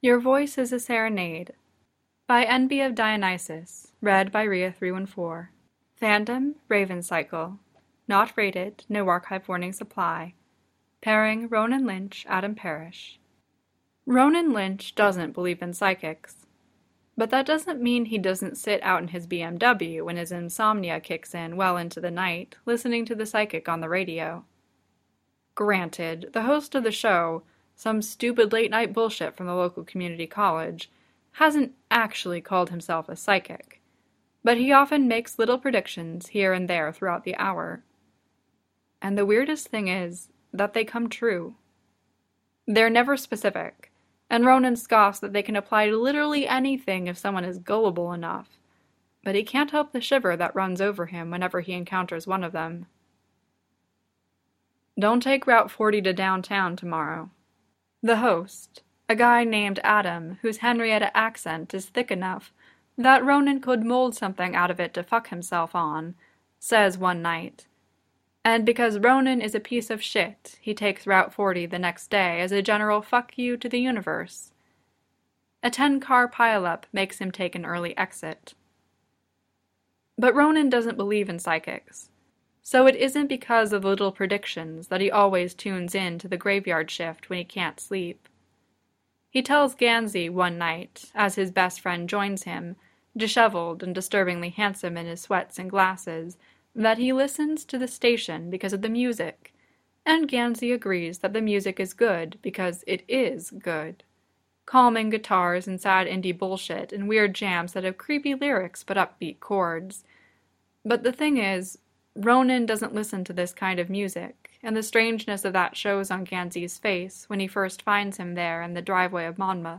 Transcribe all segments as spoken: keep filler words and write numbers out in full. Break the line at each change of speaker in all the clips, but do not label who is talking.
Your Voice is a Serenade by Envy of Dionysus, read by Rhea three one four. Fandom, Raven Cycle. Not rated, no archive warnings apply. Pairing Ronan Lynch, Adam Parrish. Ronan Lynch doesn't believe in psychics. But that doesn't mean he doesn't sit out in his B M W when his insomnia kicks in well into the night, listening to the psychic on the radio. Granted, the host of the show, some stupid late-night bullshit from the local community college, hasn't actually called himself a psychic, but he often makes little predictions here and there throughout the hour. And the weirdest thing is that they come true. They're never specific, and Ronan scoffs that they can apply to literally anything if someone is gullible enough, but he can't help the shiver that runs over him whenever he encounters one of them. Don't take Route forty to downtown tomorrow. The host, a guy named Adam, whose Henrietta accent is thick enough that Ronan could mold something out of it to fuck himself on, says one night. And because Ronan is a piece of shit, he takes Route forty the next day as a general fuck you to the universe. A ten-car pileup makes him take an early exit. But Ronan doesn't believe in psychics, so it isn't because of the little predictions that he always tunes in to the graveyard shift when he can't sleep. He tells Gansey one night, as his best friend joins him, disheveled and disturbingly handsome in his sweats and glasses, that he listens to the station because of the music, and Gansey agrees that the music is good because it is good. Calming guitars and sad indie bullshit and weird jams that have creepy lyrics but upbeat chords. But the thing is, Ronan doesn't listen to this kind of music, and the strangeness of that shows on Gansey's face when he first finds him there in the driveway of Monmouth.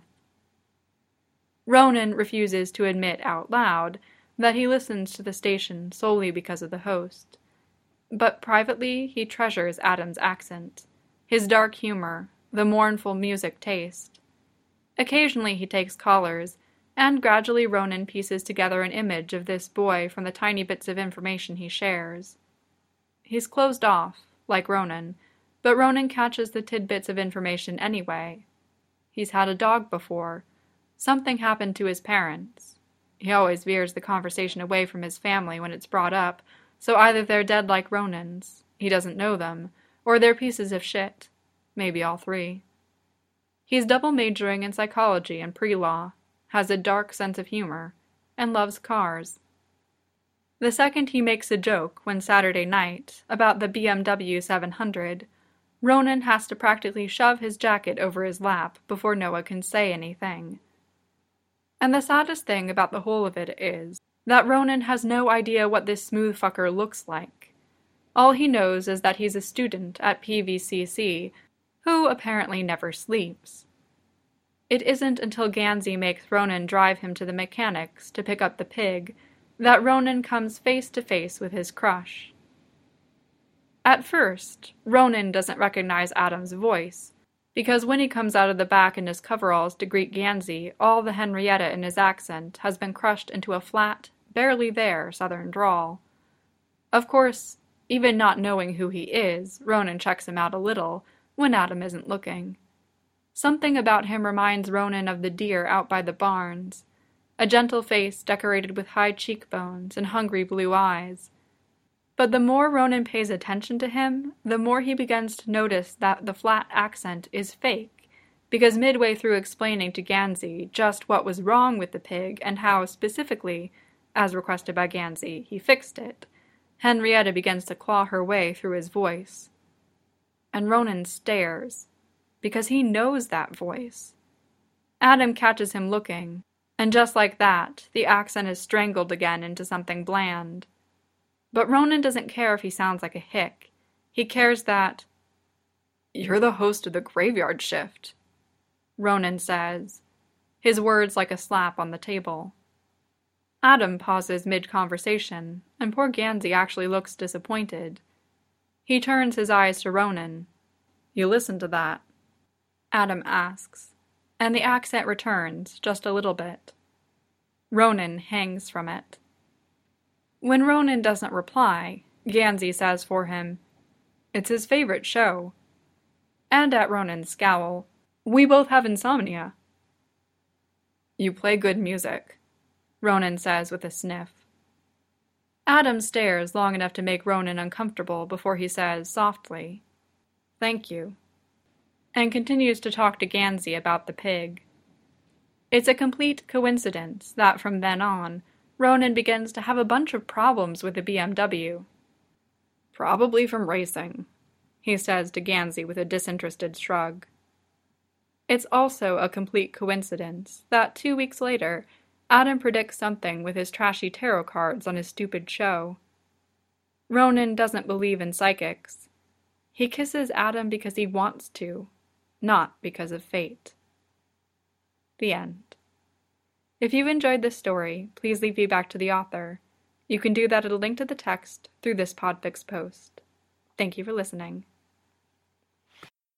Ronan refuses to admit out loud that he listens to the station solely because of the host, but privately he treasures Adam's accent, his dark humor, the mournful music taste. Occasionally he takes callers, and gradually Ronan pieces together an image of this boy from the tiny bits of information he shares. He's closed off, like Ronan, but Ronan catches the tidbits of information anyway. He's had a dog before. Something happened to his parents. He always veers the conversation away from his family when it's brought up, so either they're dead like Ronan's, he doesn't know them, or they're pieces of shit. Maybe all three. He's double majoring in psychology and pre-law, has a dark sense of humor, and loves cars. The second he makes a joke one Saturday night about the B M W seven hundred, Ronan has to practically shove his jacket over his lap before Noah can say anything. And the saddest thing about the whole of it is that Ronan has no idea what this smooth fucker looks like. All he knows is that he's a student at P V C C who apparently never sleeps. It isn't until Gansey makes Ronan drive him to the mechanics to pick up the pig that Ronan comes face to face with his crush. At first, Ronan doesn't recognize Adam's voice, because when he comes out of the back in his coveralls to greet Gansey, all the Henrietta in his accent has been crushed into a flat, barely there southern drawl. Of course, even not knowing who he is, Ronan checks him out a little when Adam isn't looking. Something about him reminds Ronan of the deer out by the barns, a gentle face decorated with high cheekbones and hungry blue eyes. But the more Ronan pays attention to him, the more he begins to notice that the flat accent is fake, because midway through explaining to Gansey just what was wrong with the pig and how, specifically, as requested by Gansey, he fixed it, Henrietta begins to claw her way through his voice. And Ronan stares, because he knows that voice. Adam catches him looking, and just like that, the accent is strangled again into something bland. But Ronan doesn't care if he sounds like a hick. He cares that, "You're the host of the graveyard shift," Ronan says, his words like a slap on the table. Adam pauses mid-conversation, and poor Gansey actually looks disappointed. He turns his eyes to Ronan. "You listen to that?" Adam asks, and the accent returns just a little bit. Ronan hangs from it. When Ronan doesn't reply, Gansey says for him, "It's his favorite show." And at Ronan's scowl, "We both have insomnia." You play good music, Ronan says with a sniff. Adam stares long enough to make Ronan uncomfortable before he says, softly, "Thank you," and continues to talk to Gansey about the pig. It's a complete coincidence that from then on, Ronan begins to have a bunch of problems with the B M W. "Probably from racing," he says to Gansey with a disinterested shrug. It's also a complete coincidence that two weeks later, Adam predicts something with his trashy tarot cards on his stupid show. Ronan doesn't believe in psychics. He kisses Adam because he wants to, not because of fate. The end. If you enjoyed this story, please leave feedback to the author. You can do that at a link to the text through this Podfix post. Thank you for listening.